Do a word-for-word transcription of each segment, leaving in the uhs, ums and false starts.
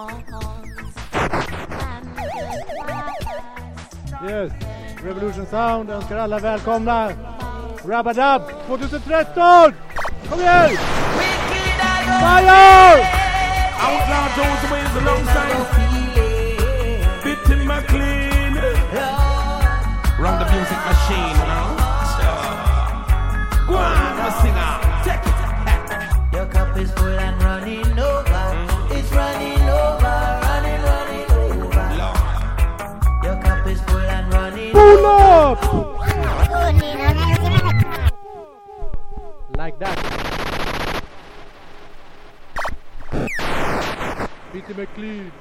Yes, Revolution Sound önskar alla välkomna. Rabadab tjugohundratretton! Kom igen! Fire! Outlaw Jones wins alongside Bit in McLean. Run the music machine, you know. Go on, the singer. Take it. Your cup is full and running over. Mm. It's running over, running, running over. Lord. Your cup is full and running Pull over. up! Like that. Peter McLean.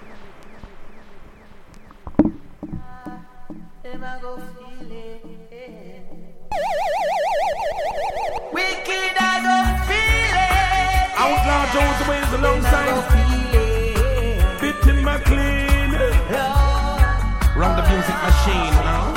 Wicked, I don't feel it. Outlaw Jones wins alongside Bit in McLean. Run the music machine, you know.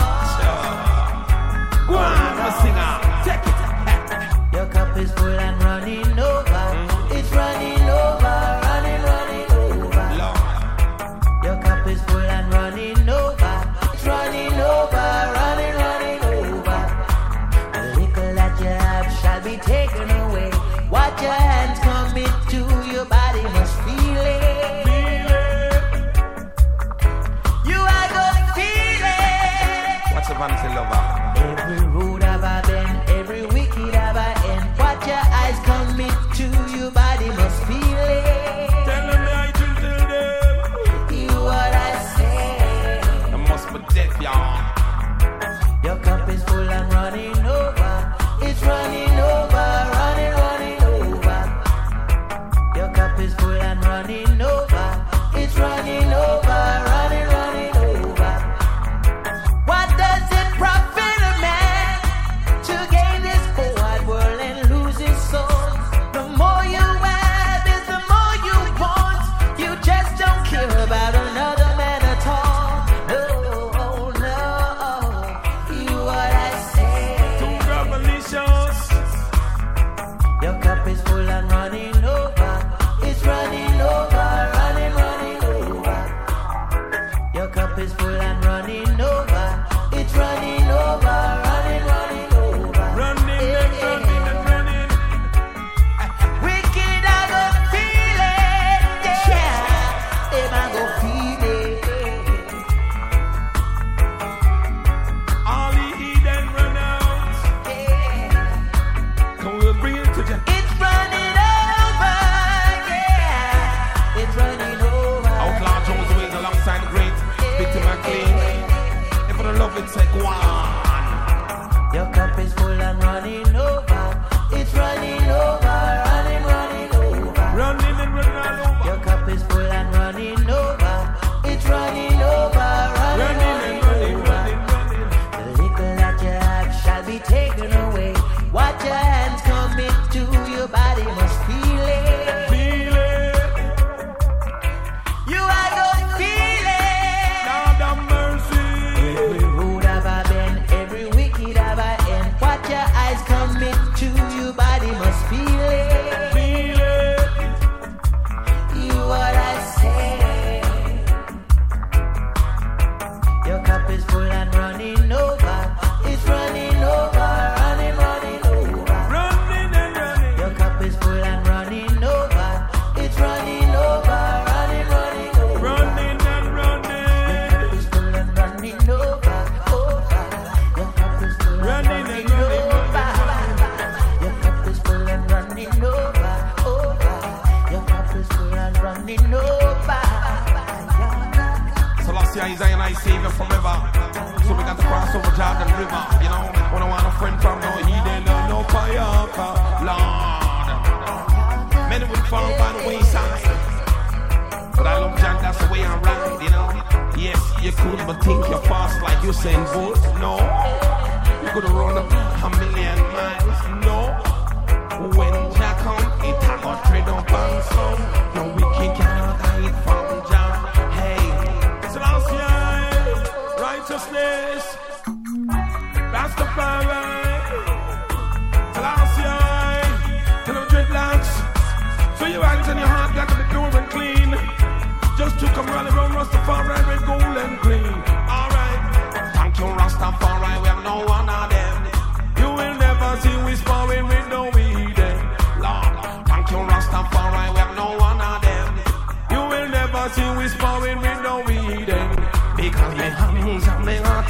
Go on, the singer. Take it. Your cup is full and running over. Mm. It's running over, running, running over. Lord. Your cup is full and running over. It's running over, running, running over. The liquor that you have shall be taken away. What your hands commit to, your body must feel it. Feel it. You are gonna feel it. What's the vanity lover? Every road have I been, every wicked have I end. What your eyes commit to, your body must feel it. Tell them I can tell them. You what I say. I must be dead, y'all. Your cup is full and running over. It's running over, running, running over. Your cup is full and running over. It's running over, running, running over. What does it profit a man to gain this whole wide world and lose his soul? The more you have is the more you want. You just don't care about another man at all. No, oh, no. You what I say. Two revelations. Your cup is full and running over. It's running over, running, running over. Your cup is full and running over. It's running over, running, running over. Running and running and running. Wicked, I go feel it. Yeah, them I go feel it. All the Eden run out. Yeah. Come we'll bring it to you. It's running over. Yeah, it's running over. Outlaw Jones wins alongside the great Victor McLean. And for the love it's like one. Your cup is full and running over. It's running over, running, running over. Running and running all over. Your cup is full and running over. It's running over, running, Running and running, over. running, running. The liquor that you have shall be taken away. What your hands commit to, your body must feel it. Feel it. You are gonna feel it. Lord have mercy. Every road have I been, every wicked have I end. What your eyes commit to, your body must feel it. Feel it. You what I say. Your cup is full and running over. It's running over, running, running over. Running and running. Your cup is full and running over. It's running over, running, running over. Running and Your running. cup is full and running over, over. Your cup is full and Running running and running, over. Your cup is full and running over, over. Your cup is full and running over. So last year is I and I Savior forever. So we got to cross over Jordan River. You know, when I want a friend from no Eden or no fire. Lord, many would fall by the wayside, but I love Jack, that's the way I ride, you know. Yes, you could, but think you're fast like Usain Bolt. No, you could run a million miles. No, when Jack come, it a got trade up and some. No, we cannot hide from Jack. Hey, so last year, righteousness, Rastafari. So last year, tell them dreadlocks. So your hands and your heart got to be pure and clean. Just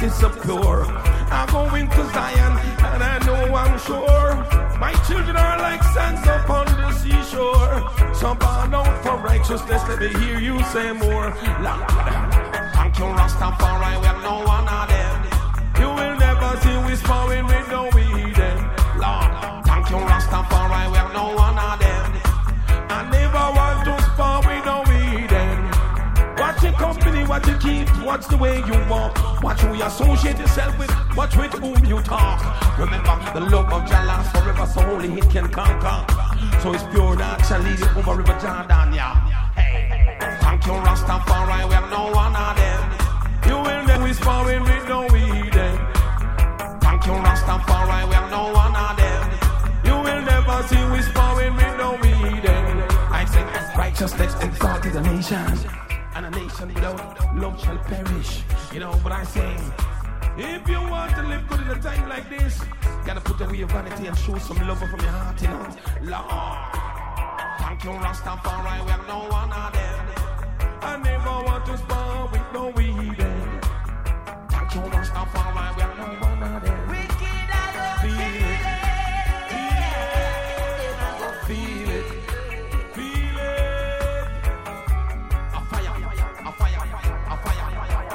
is so pure. I'm going to Zion, and I know I'm sure my children are like sands upon the seashore. So bow down for righteousness, let me hear you say more. Lord, thank you, Rastafari, we have no one of them. You will never see we spawning with no Eden. Lord, thank you, Rastafari, we have no one of them. I never want to spawn with no Eden. Watch your company, what you keep, watch the way you walk. Watch who you associate yourself with, watch with whom you talk. Remember, the love of Jah lasts forever, so only He can conquer. So it's pure that shall lead you over River Jordan, yeah. Hey, thank you, Rastafari, we have no one of them. You will never whisper with no Eden. Thank you, Rastafari, we have no one of them. You will never see whisper with no Eden. I say, righteousness exalted the nation, and a nation without love shall perish. You know what I'm saying? If you want to live good in a time like this, you gotta put away your vanity and show some love from your heart, you know. Lord, thank you, Rastafari, we have no one of them. I never want to spar with no Eden. Thank you, Rastafari, we have no one of them. Wicked, I don't feel it. Feel it. Feel it. A fire, a fire, a fire,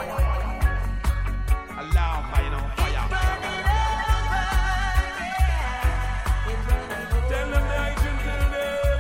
a love, you know, fire. Tell them I can tell them.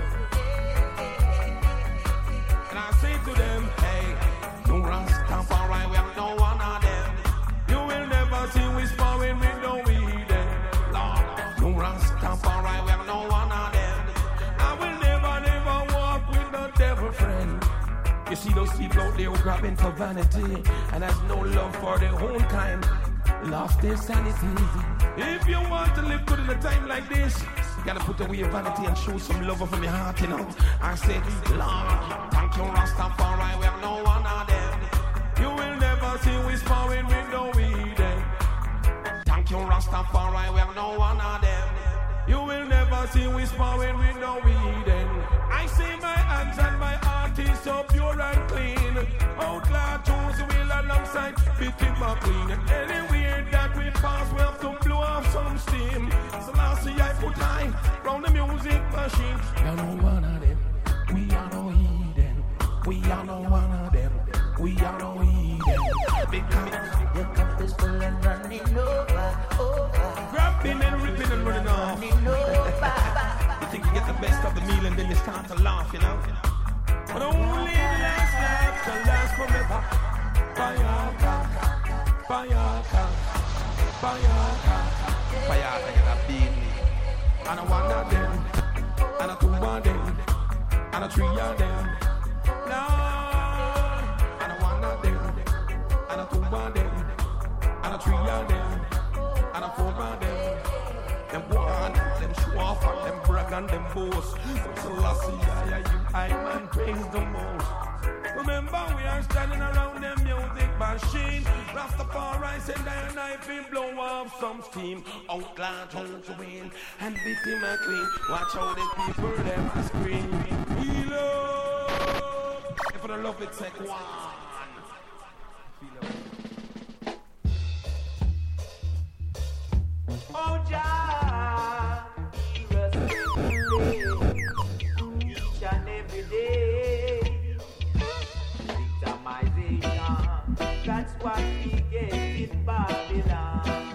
And I say to them, hey, no Rastafari, we have no one of them. You will never see we spawning with no Eden. Lord, no Rastafari, we have no one of them. I will never, never walk with no devil friend. You see those people out there grabbing for vanity and has no love for their own kind, lost their sanity. If you want to live good in a time like this, you gotta put away your vanity and show some love from your heart, you know. I said, Lord, thank you, Rastafari, we have no one of them. You will never see we spawning with no Eden. Thank you, Rastafari, we have no one of them. You will never see we spawning with no Eden. I see my hands and my heart is so pure and clean. Outlaw chose the wheel alongside Bitty McLean. Anywhere that we pass, we have to blow off some steam. So last year I put high round the music machine. We are no one of them. We are no Eden. We are no one of them. We are no Eden. Because your cup is full and running over, over. Grabbing and ripping and running off. Running over. You think you get the best of the meal and then you start to laugh, you know? But only last life can last forever. Bayaka, Bayaka, Bayaka, Bayaka, get a beat me. And a one of them, and a two of them, and a three of them. Lord, and a one of them, and a two of them, and a three of them, and a four of them. Them one, them show off, and them brag and them boast. So last year, you, I man praise the most. Remember, we are standing around them music machine. Rastafari send a knife and blow off some steam. Outlaw Jones win and Bitty McLean. Watch how the people them scream. We love. If I don't love it, take one. Oh, Jah, hear us each and every day. Victimization, that's what we get in Babylon.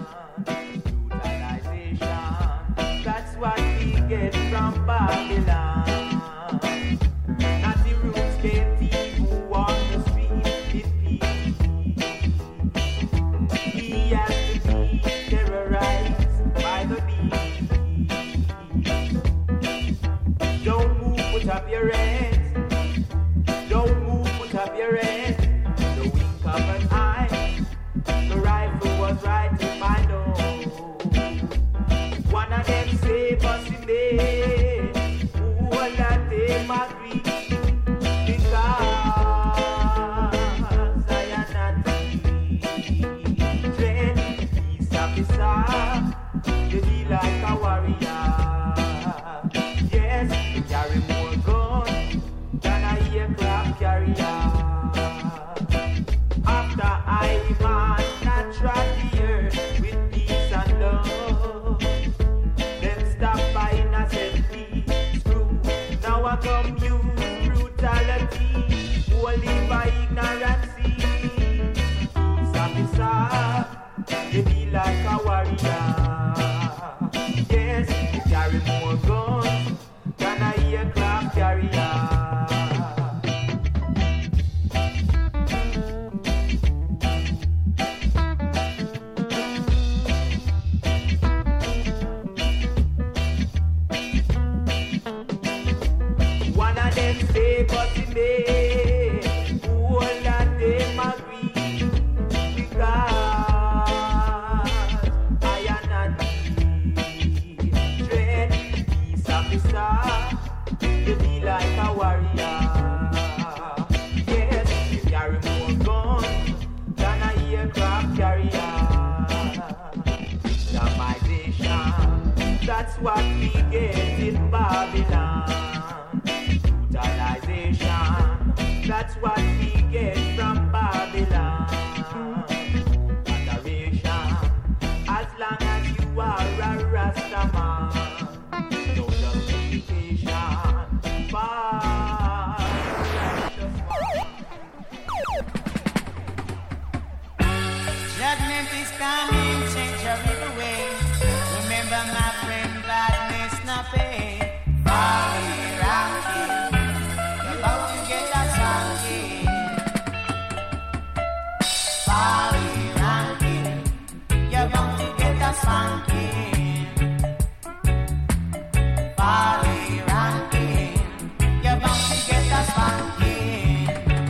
Brutalization, that's what we get from Babylon. Not the roots get people on the street. brutality, only by ignorance. Peace officer, they be like a warrior. Yes, they carry more guns than a aircraft carrier. One of them say, but he may, all that them agree, because I am not the dread peace officer, they be like a warrior. Yes, they carry more guns than a aircraft carrier. Islamization, that's what we get in Babylon. That's what we get from Babylon. Adoration, as long as you are a Rastaman. No justification for righteous man. Judgment is coming, change your evil way. Remember my friend, badness not pay. Folly, rocky. About to get us ranking, Folly ranking. You're bound to get us ranking, Folly ranking. You're bound to get us ranking.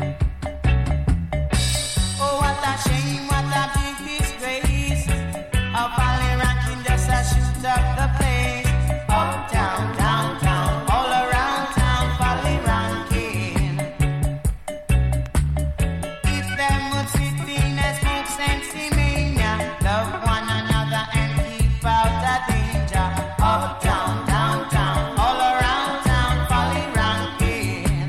Oh, what a shame, what a big disgrace. A Folly ranking just a shoot up the place. Uptown, downtown, all around town, Folly ranking. If them would sit in a smoke sensey mania, love one another and keep out of danger. Uptown, downtown, all around town, Folly ranking.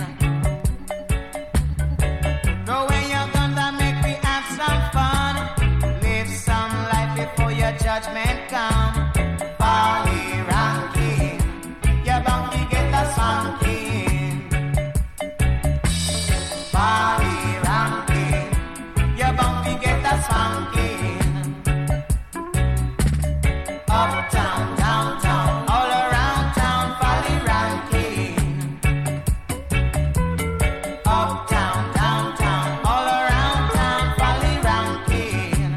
Throw away your guns and make me have some fun. Live some life before your judgment come. Folly ranking. You're bound to get us ranking. Folly ranking. You're bound to get us ranking. Uptown, downtown, all around town, Folly ranking. Uptown, downtown, all around town, Folly ranking.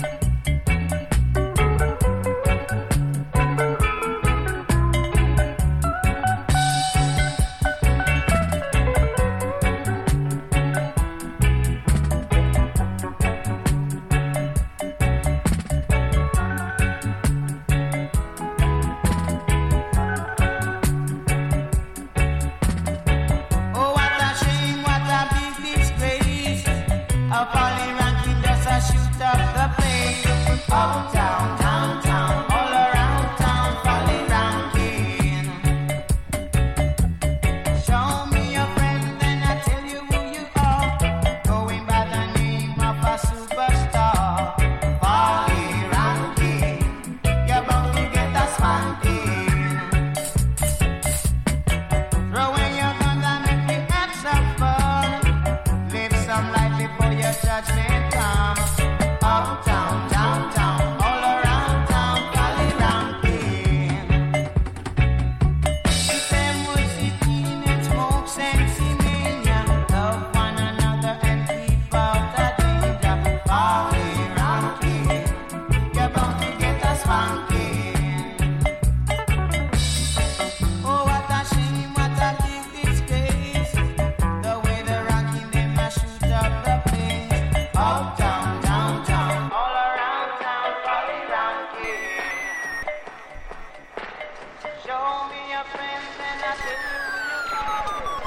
Oh, what a shame, what a big disgrace. A Folly ranking just a shoot up the place. Uptown, downtown, all around town, Folly ranking. Show me your friend, then I tell you who you are. Going by the name of a superstar. Folly ranking. You're bound to get us ranking. Throw away your guns and make me have some fun. Live some life before your judgment come. Uptown, downtown, all around town, Folly ranking. If them would sit in and smoke sensey mania, love one another and keep out of danger. Folly ranking. You're bound to get us ranking. Oh, what a shame, what a big disgrace. The way the ranking them a shoot up the place. Uptown, downtown, all around town, Folly ranking. Show me your friends and I tell you who you are.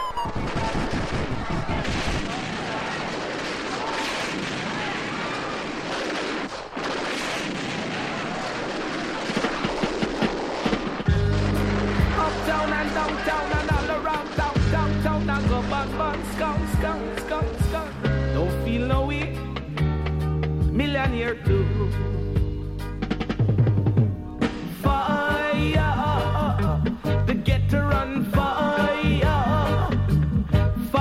Uptown and downtown and all around town, downtown and go bang bang, skunk, skunk, skunk, skunk. Don't feel no way, millionaire too. Fire, the get to run fire,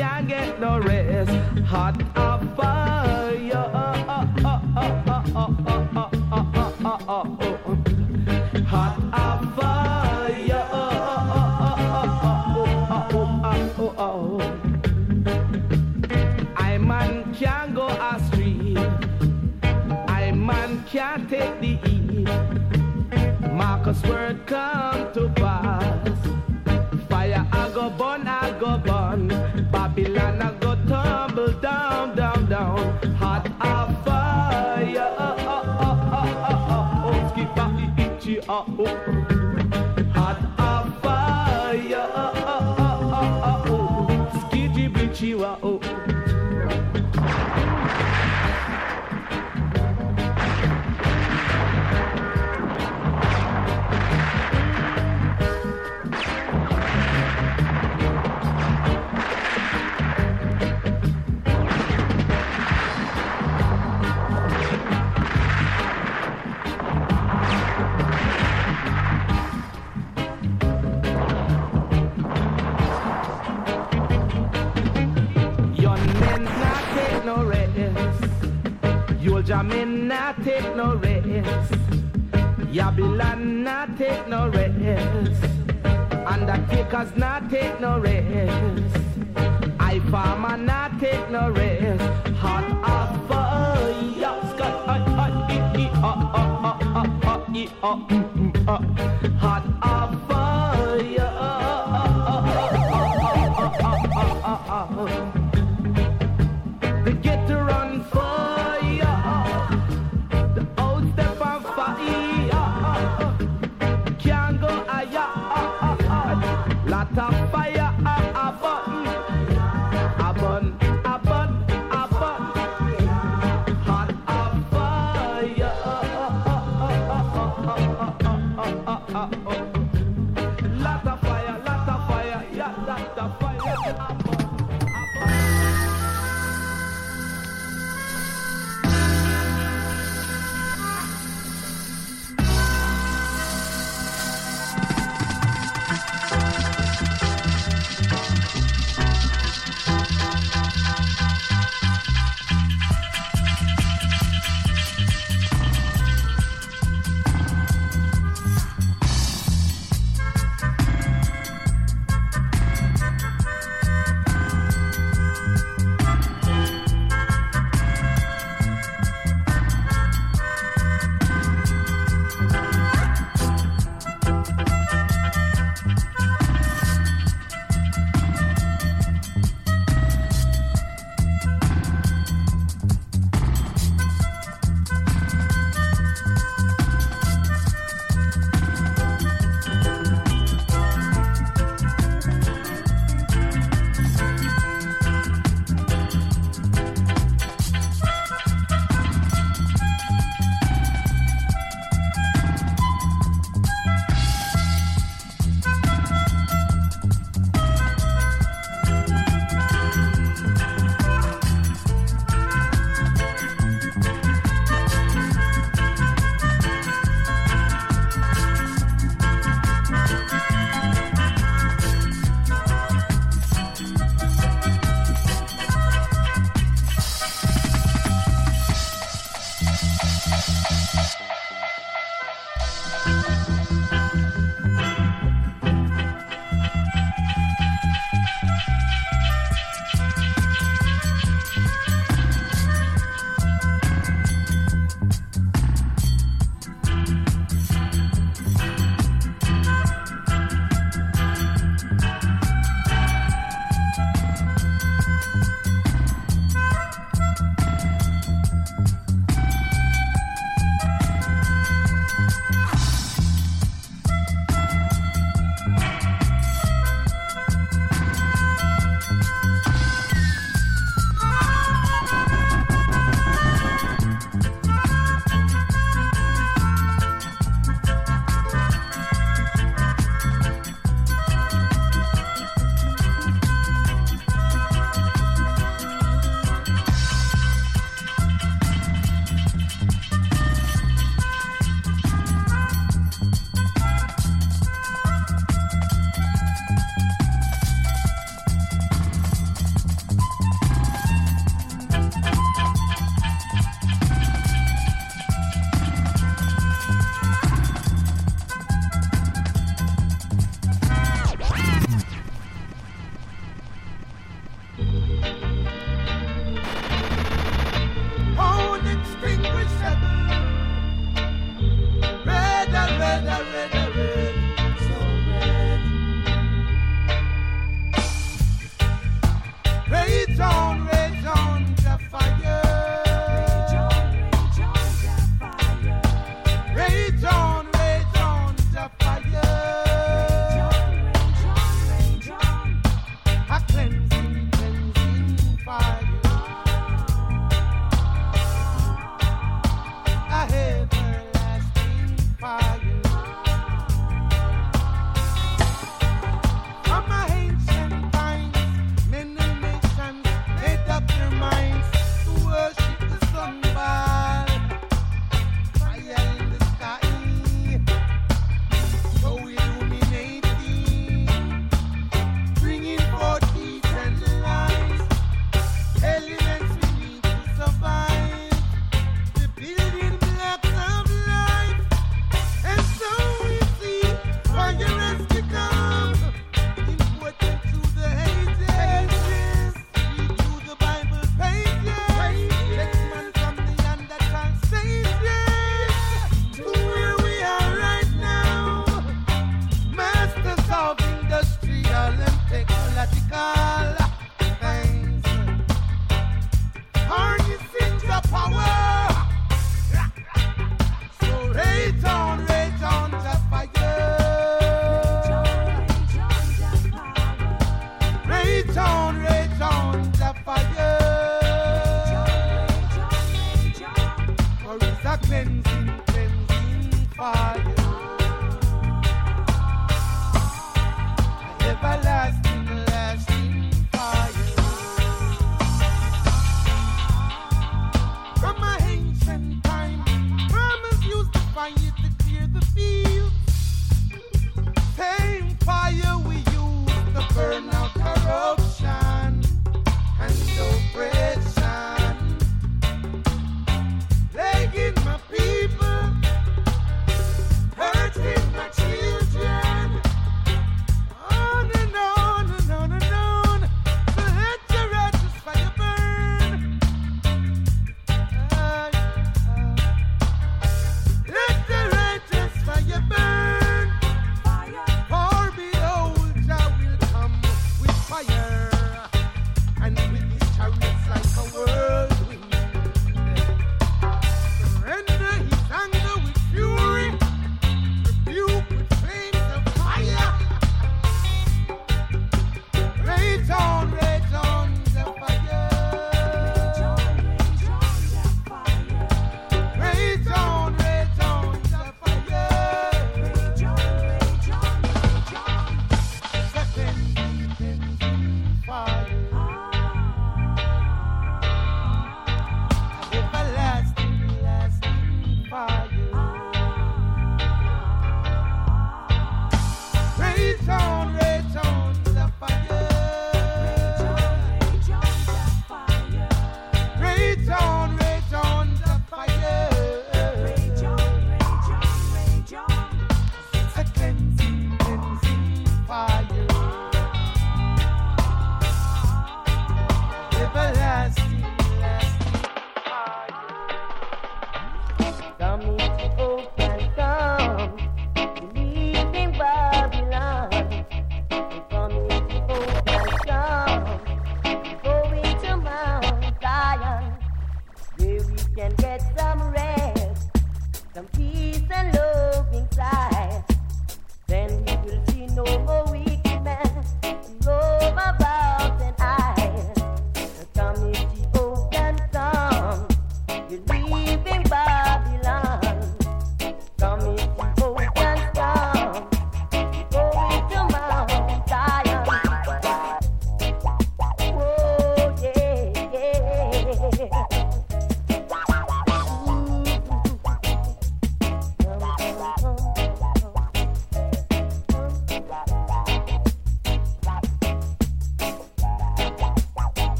can't get no rest. Hot of fire. Hot of fire. I man can't go astray. I man can't take the heat. Marcus word come to pass. Fire I go burn, I go burn. Babylon I go tumble down, down, down. Hot of fire. Oh, skip back the itchy. Oh, hot of fire. Skitty bitchy. Oh. Jamin not take no rest. Babylon not take no rest. Undertakers not take no rest. I farmer not take no rest. Hot of fire. Scott, I, I, I, I, I, I, I, I, hot of fire. They get to run fire. Lot of fire, a, a button, a bun, a bun, a bun, hot of fire. Lot of fire, lot of fire, yeah, lot of fire.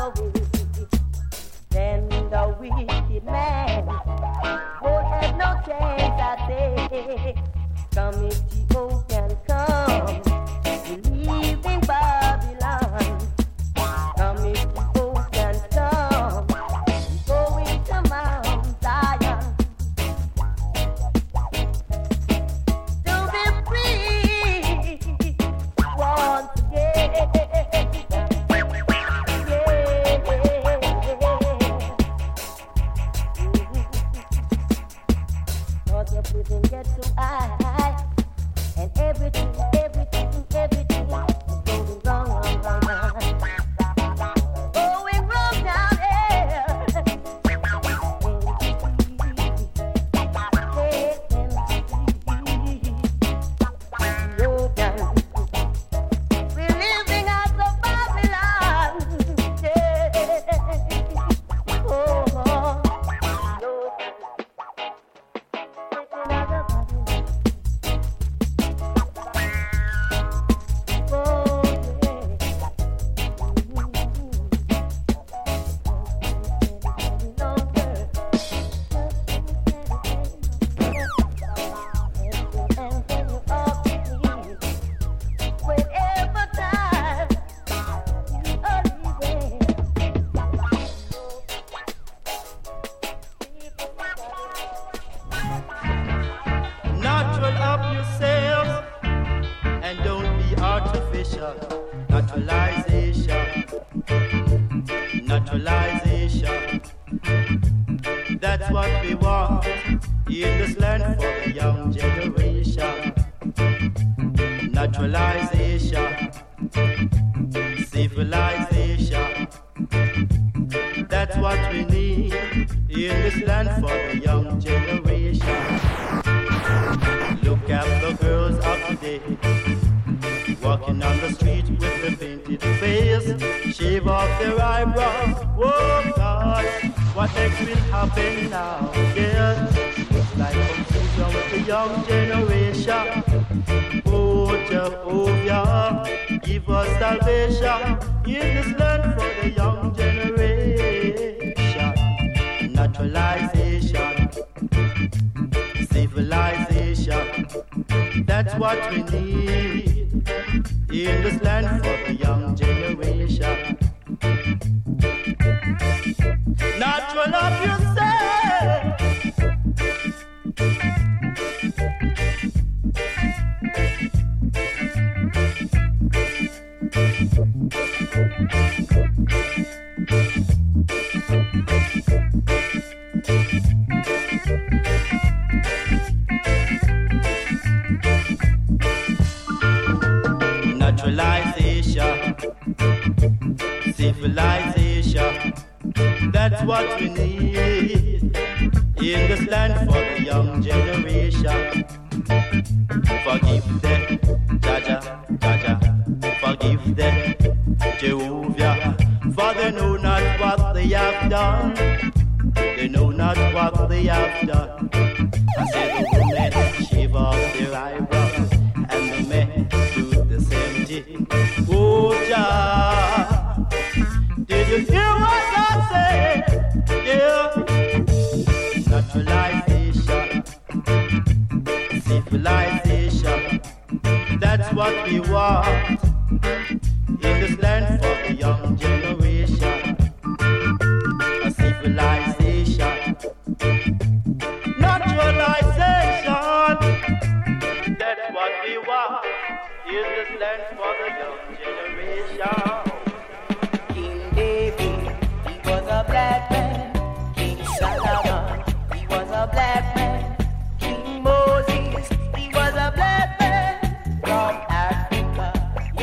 away. Then the wicked man won't have no chance, I say. Come if Ethiopian come, we live in Babylon. Come if Ethiopian come, we going to Mount Zion. To be free once again. Cause your prison gets too high, and everything, everything, everything is going wrong, wrong, wrong, wrong. Going wrong down there. We're living out of Babylon. Oh, oh. Natural up yourselves and don't be artificial. Naturalization, naturalization. That's what we want in this land for the young generation. Naturalization, civilization. That's what we need in this land for the young generation. Look at the girls of today, walking on the street with a painted face, shave off their eyebrows. Oh God, what next will happen now? Yes, looks like confusion with the young generation. Oh Jehovah, give us salvation in this land for the young generation. Naturalization, civilization. That's what we need in this land for the young generation. Natural of yourself. Naturalization, civilization. That's what we need in this land for the young generation. Forgive them, Jaja, Jaja. Forgive them, Jehovah, for they know not what they have done. They know not what they have done. I say the women shave off their eyebrows and the men do the same thing. Oh, Jah, did you hear what I said? Yeah. Naturalization, civilization. That's what we want in this land for the young generation. A civilization, naturalization. That's what we want in this land for the young generation. King David, he was a black man. King Solomon, he was a black man. King Moses, he was a black man from Africa.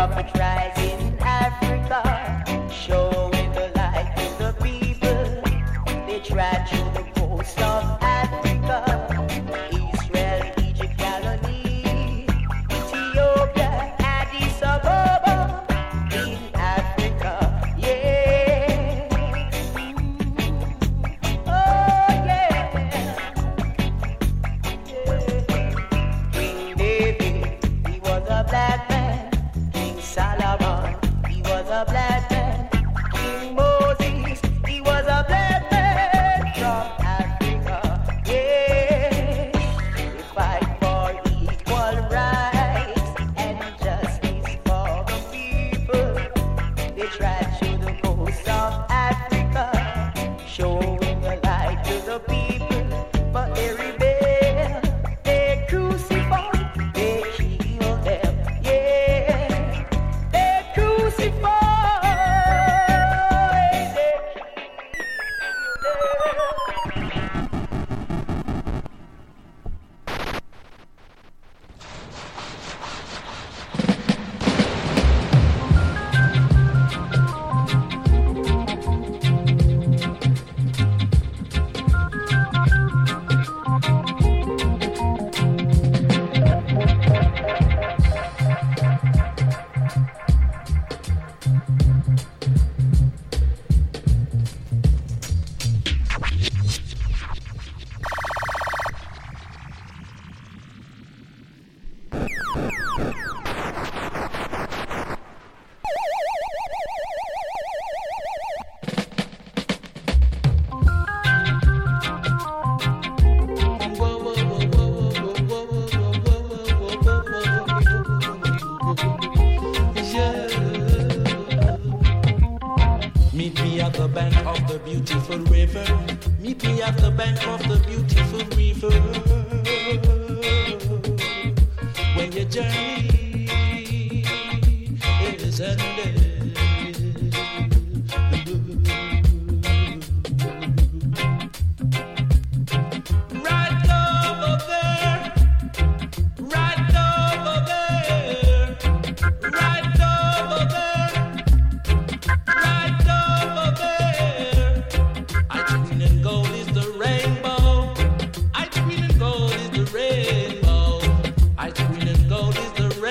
prophet rise in Africa, showing the light to the people. They trod through the coast of Africa, Israel, Egypt, Galilee, Ethiopia, Addis Ababa, in Africa, yeah. Oh yeah, yeah. King David, he was a black man. King Solomon, he was a black man. King Moses, he was a black man from Africa, yeah. They fight for equal rights and justice for the people. They tried to the coast of Africa, showing the light to the people, but they rebel, they crucify, they kill them, yeah. They crucify, they kill them. Meet me at the bank of the beautiful river. Meet me at the bank of the beautiful river. When your journey is ended. Right over there, right over there, right over there. Right over there, ice green and gold is the rainbow. Ice green and gold is the rainbow. Ice green and gold is the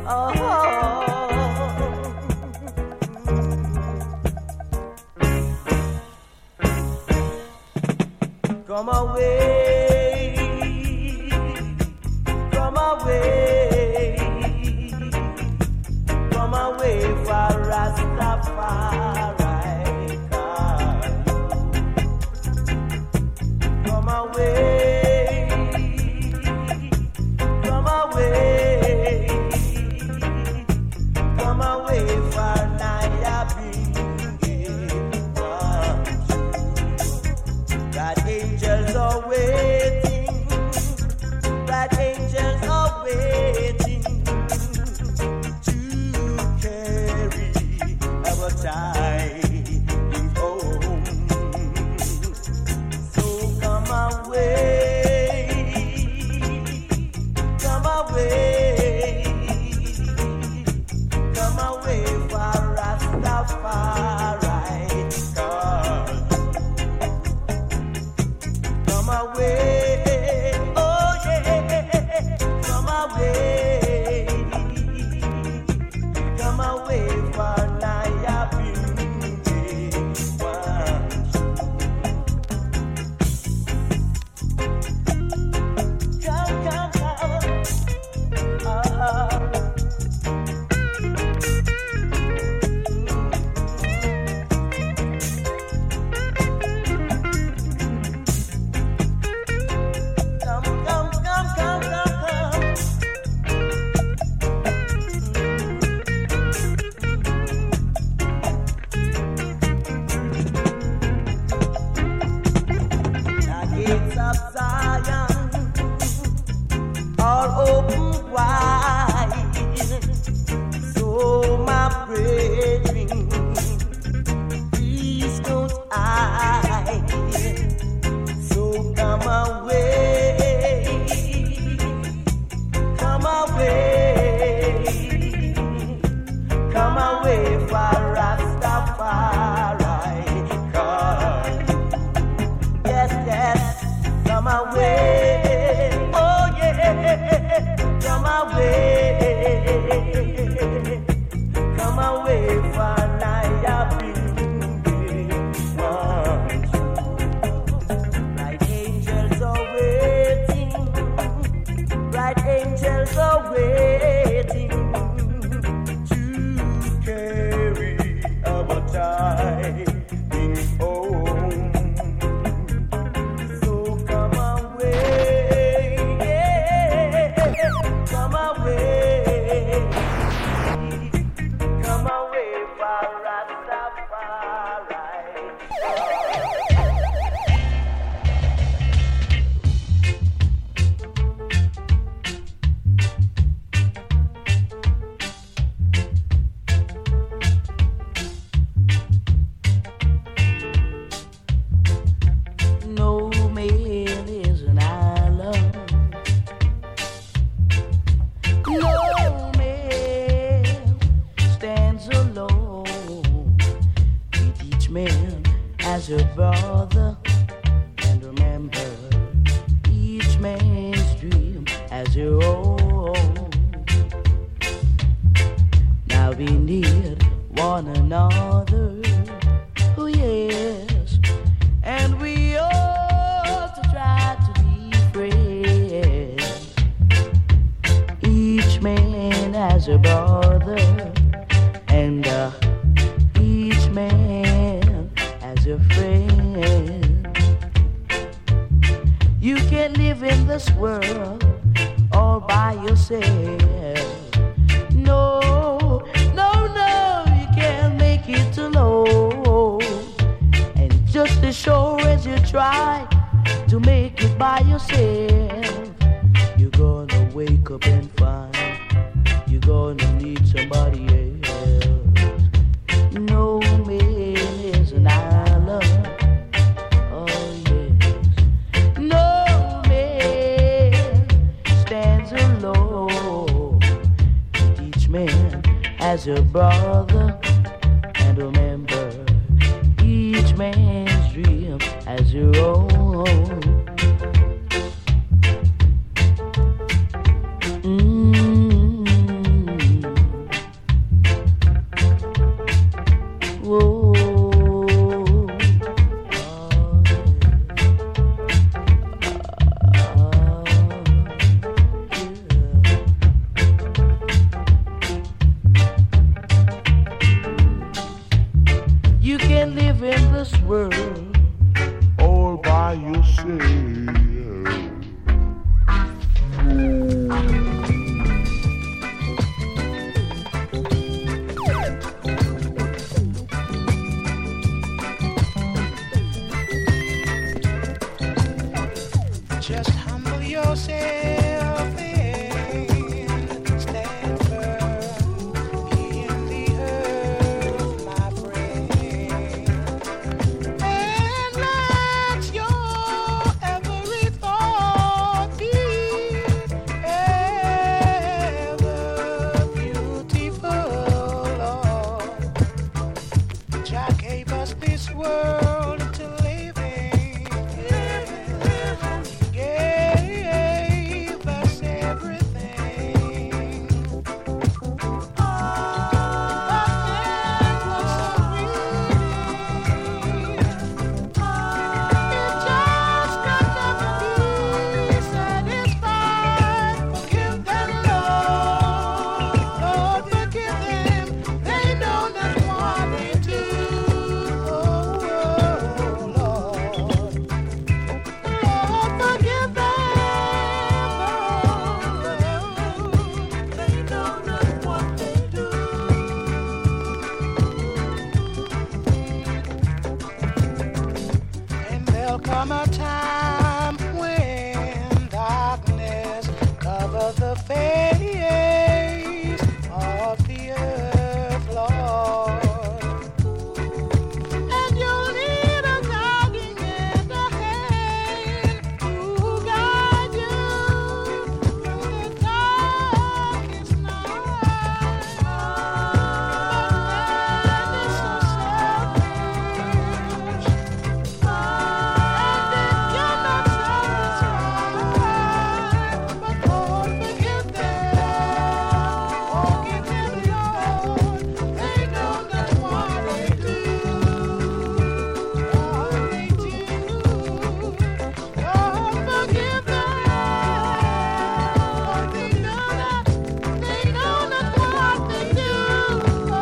Come away, come away, come away for Rastafari. Come away, come away, come away for Nairobi. That angels are waiting, that angels are waiting to carry our tidings home. So come away, come away, come away for Rastafari. Come away, oh yeah, come away, come away for Nairobi. Come, come, come, uh-huh. Come, come, come, come, come, come. The gates of Zion are open wide, so my brethren, please don't hide. So come away, come away, come away for Rastafari. Yes, yes, come away, oh yeah, come away, come away for Nairobi. Bright angels are waiting, bright angels are waiting to carry our tidings home. So come away, yeah, come away, come away for Rastafari. No man is an island. No man stands alone. Treat each man as your brother, and remember each man's dream as your own. Now we need one another. Oh yes, and we ought to try to be friends. Each man has a brother, and uh, each man has a friend. You can't live in this world all by yourself. No, no, no, you can't make it alone. And just as sure as you try to make it by yourself, you're gonna wake up and find you're gonna need somebody else. No man is an island. Oh yes. No man stands alone. Each man has a brother, and remember each man's dream as your own. Mm-hmm. this world all by yourself. Just humble yourself and stand firm in the earth, my friend, and let your every thought be ever beautiful, Lord. Jah gave us this world to live in. Gave us everything. Oh, that was so sweet. It just could never be satisfied. Forgive them, Lord. Lord, forgive them. They know not what they do. Oh, Lord. Lord, forgive them. They know not what they do. And there'll come a time when darkness cover the face of the earth, Lord. And you'll need a guiding and a hand to guide you through the darkest night. But man is so selfish, and it cannot satisfy. But Lord, forgive them, forgive them, Lord. They know not what they do. What they do. Lord, forgive them. They know not, they know not what they do. Oh,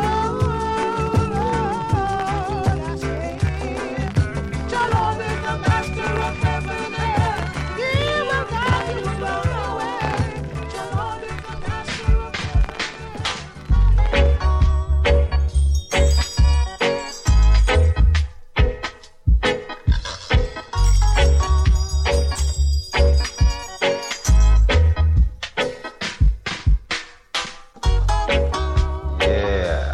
Lord, I say, Jah Lord is the master of heaven and earth. He will guide you along the way. Jah Lord is the master of heaven Yeah.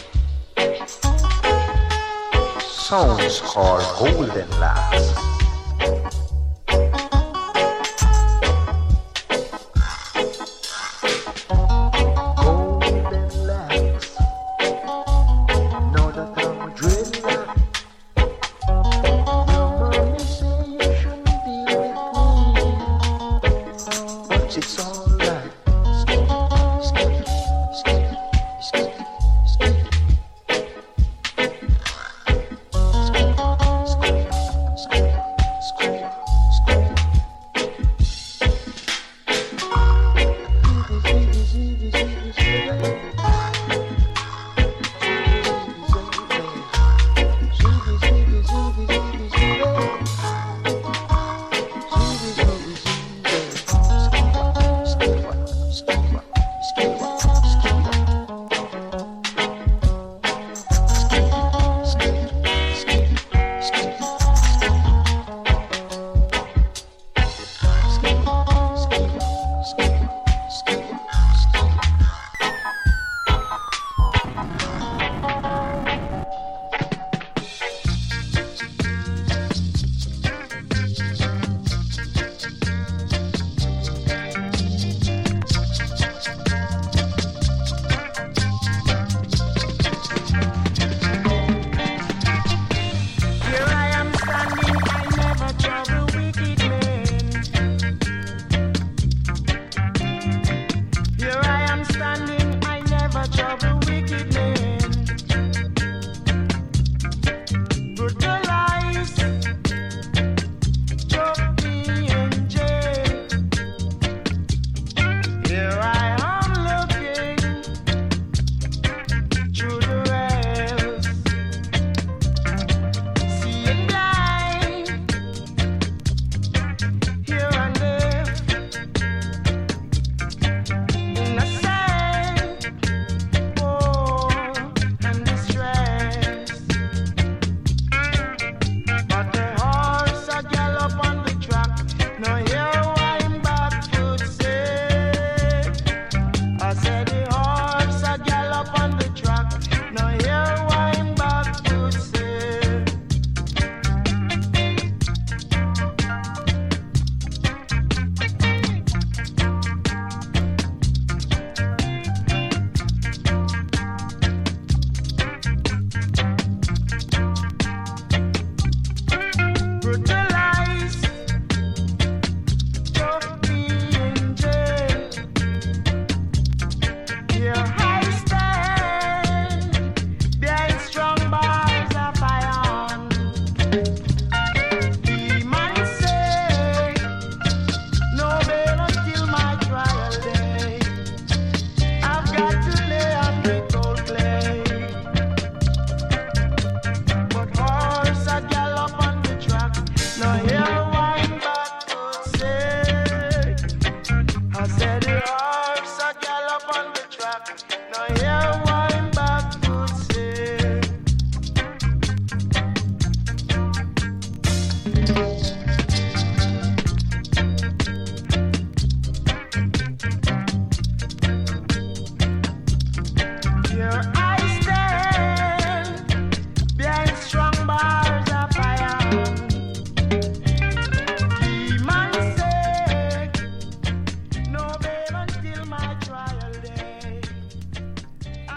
Song's called Golden Locks. Golden locks. Know that I'm a dreadlock. Your mommy say you shouldn't be with me, but it's alright. Now here wine back good say. Here I stand behind strong bars of fire. Demons say, no babe until my trial day.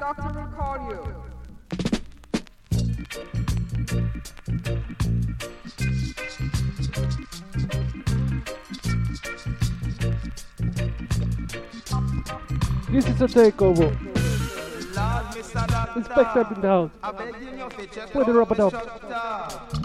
doctor will call you. This is a takeover. Lord, Mister Doctor, Inspector in the house. I beg you, you fit check Put the out rubber dub. instructor.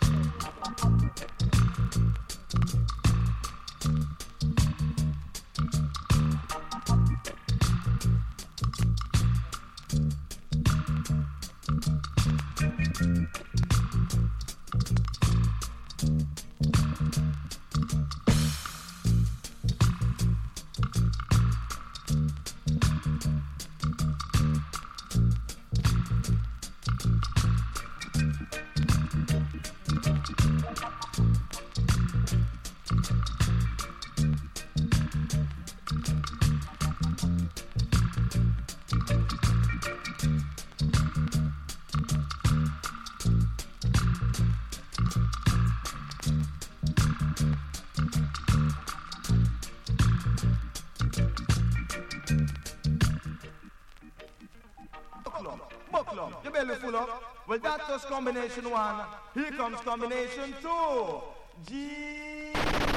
Buckle up, your belly full up. Well, that's just combination one. Here comes combination two. Jesus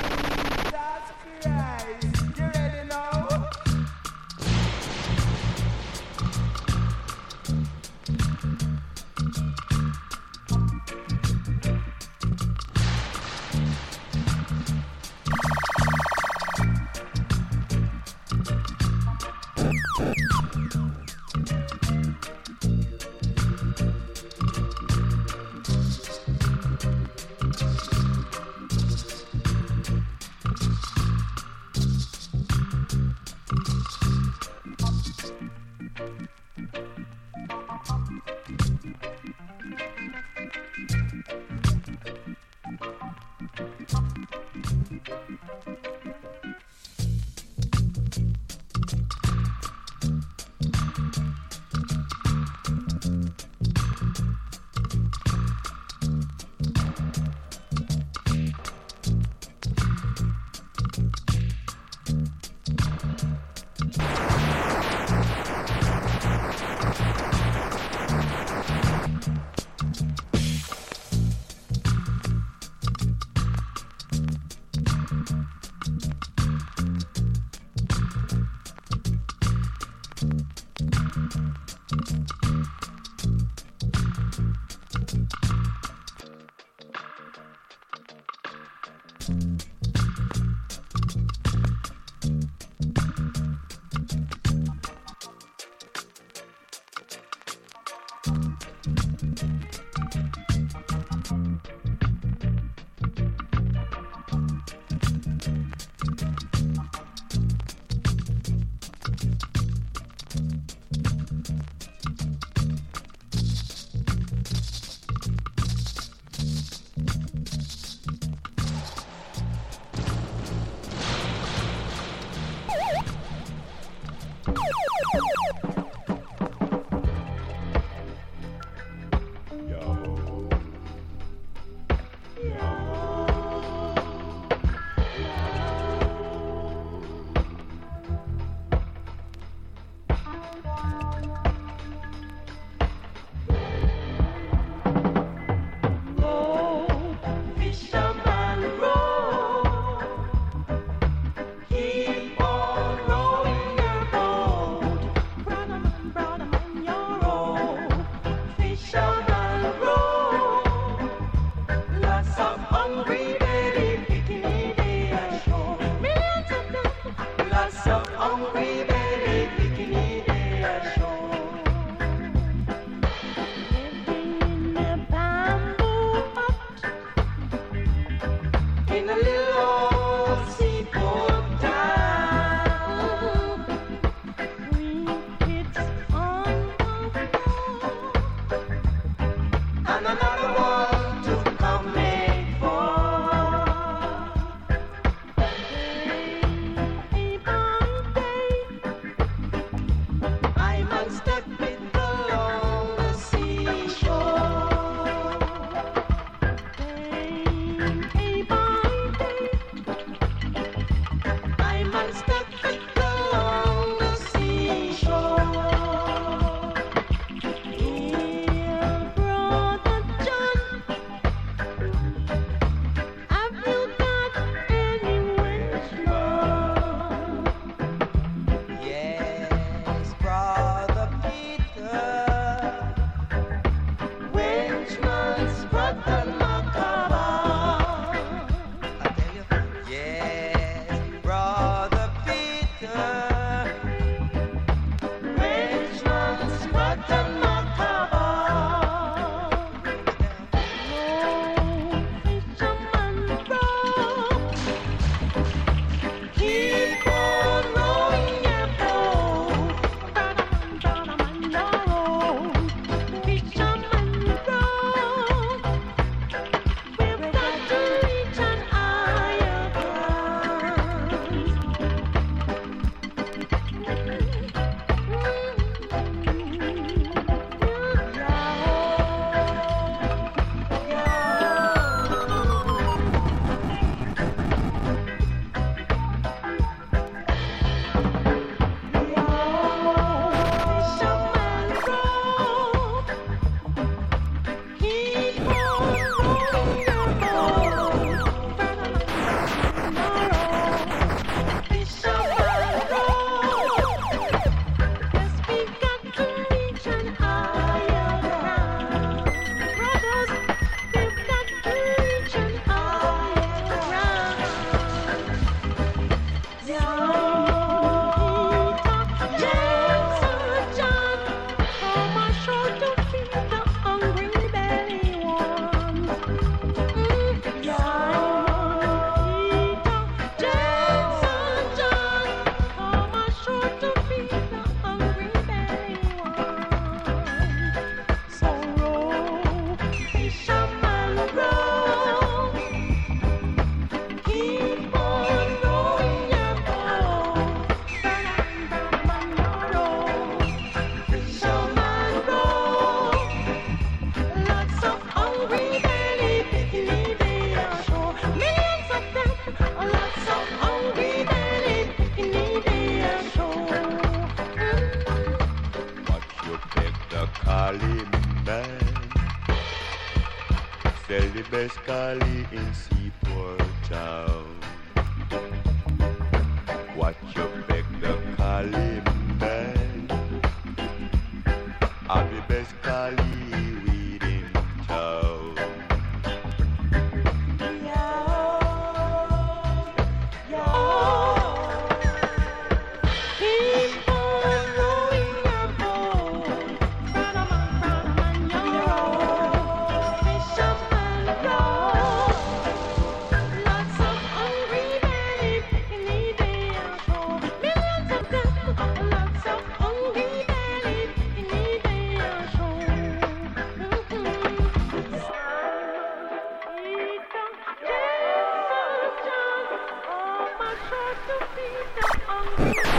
Christ. You ready now? And another one to come make for. best collie in Seaport Town. Watch your back, the collie man. I'm the best collie weed in town. Keep on rolling your boat, Brotherman, Brotherman, yo. Fisherman, yo. Lots of hungry belly picking their shore. Millions of them, lots of hungry belly picking their shore. Jesus, just oh my short to feed the hungry.